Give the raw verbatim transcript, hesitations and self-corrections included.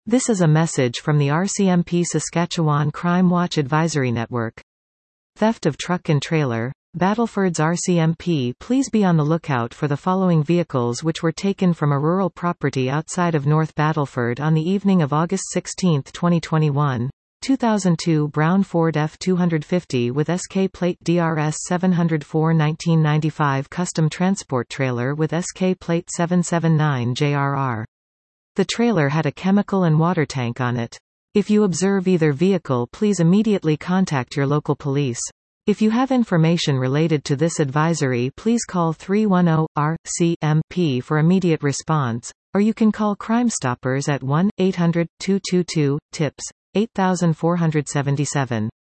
This is a message from the R C M P Saskatchewan Crime Watch Advisory Network. Theft of truck and trailer. Battleford's R C M P. Please be on the lookout for the following vehicles which were taken from a rural property outside of North Battleford on the evening of August sixteenth twenty twenty-one. two thousand two Brown Ford F two fifty with S K plate D R S seven oh four nineteen ninety-five custom transport trailer with S K plate seven seven nine J R R. The trailer had a chemical and water tank on it. If you observe either vehicle, please immediately contact your local police. If you have information related to this advisory, please call three one zero R C M P for immediate response, or you can call Crime Stoppers at one eight hundred two two two TIPS eight four seven seven.